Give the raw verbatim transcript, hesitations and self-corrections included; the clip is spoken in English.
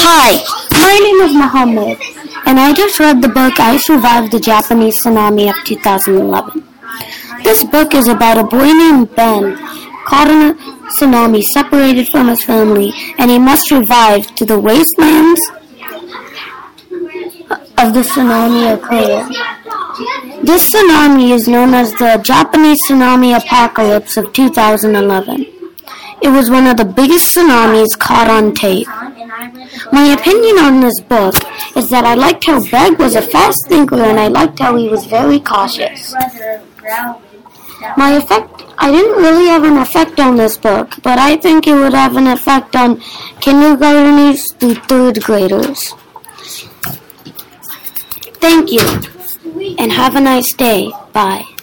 Hi, my name is Muhammad, and I just read the book I Survived the Japanese Tsunami of two thousand eleven. This book is about a boy named Ben caught in a tsunami, separated from his family, and he must survive to the wastelands of the tsunami occurring. This tsunami is known as the Japanese Tsunami Apocalypse of two thousand eleven. It was one of the biggest tsunamis caught on tape. My opinion on this book is that I liked how Beg was a fast thinker and I liked how he was very cautious. My effect, I didn't really have an effect on this book, but I think it would have an effect on kindergartners through third graders. Thank you, and have a nice day. Bye.